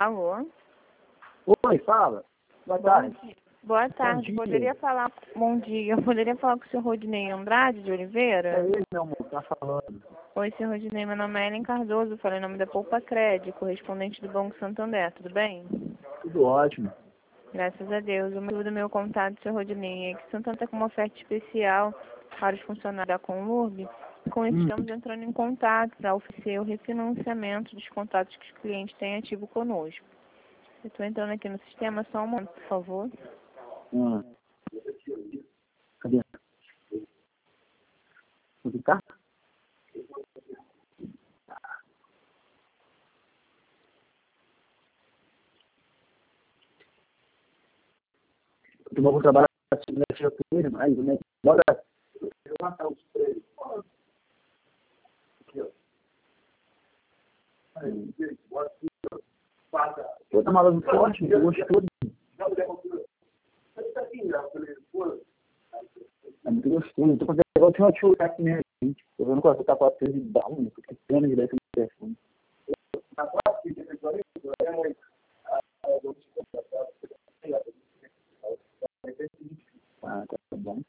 Alô? Oi, fala. Boa tarde. Boa tarde. Bom dia. Bom dia. Eu poderia falar com o senhor Rodinei Andrade de Oliveira? É ele, meu amor, tá falando. Oi, senhor Rodinei. Meu nome é Ellen Cardoso. Falei em nome da Poupa Cred, correspondente do Banco Santander. Tudo bem? Tudo ótimo. Graças a Deus. O motivo do meu contato, senhor Rodinei, é que o Santander está com uma oferta especial para os funcionários da Conlurb. Com isso, estamos entrando em contato para oferecer o refinanciamento dos contatos que os clientes têm ativo conosco. Eu estou entrando aqui no sistema, só um momento, por favor. Cadê? Onde tá? Eu vou trabalhar segunda-feira com ele, mas né? Bora. Eu vou matar os três. Aqui, ó. Pô, tá maluco forte, gostoso. É muito gostoso. Eu tô fazendo negócio de uma chuva aqui mesmo. Eu não gosto de estar com a coisa de dar um, eu fico pena de dar esse telefone. Ah, tá bom.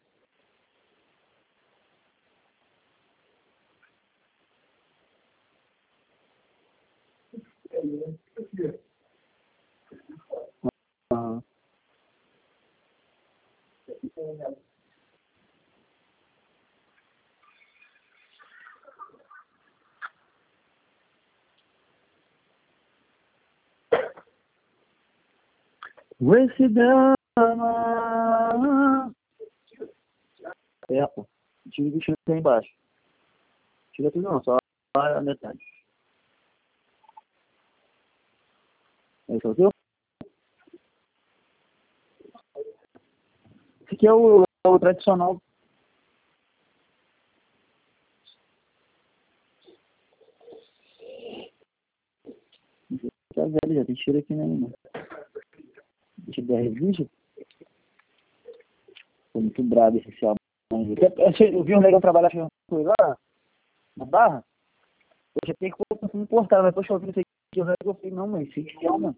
Ah. Esse dama. É, pô. Tira o bicho aí embaixo. Tira tudo não, só a metade. Aí, só viu? Esse aqui é o tradicional. Tá velho, já tem cheiro aqui ainda. Deixa eu dar revista. Tô muito brabo esse céu. Eu vi um negão trabalhar foi lá, na Barra. Eu já tenho que me importar, mas depois que eu vi isso aqui, eu falei, não, mas isso aqui é uma.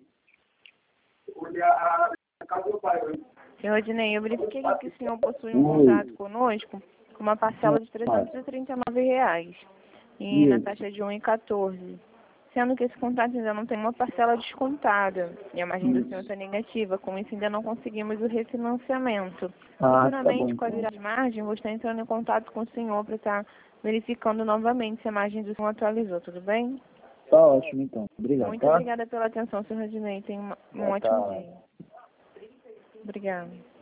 Senhor Rodinei, eu verifiquei aqui que o senhor possui um contrato conosco com uma parcela de R$ 339 e na taxa de 1,14. Sendo que esse contrato ainda não tem uma parcela descontada e a margem do senhor está negativa. Com isso, ainda não conseguimos o refinanciamento. Futuramente, com a virada de margem, vou estar entrando em contato com o senhor para estar verificando novamente se a margem do senhor atualizou. Tudo bem? Tá ótimo, então. Obrigado. Muito obrigada pela atenção, senhor Rodinei. Tenha um ótimo dia. Obrigada.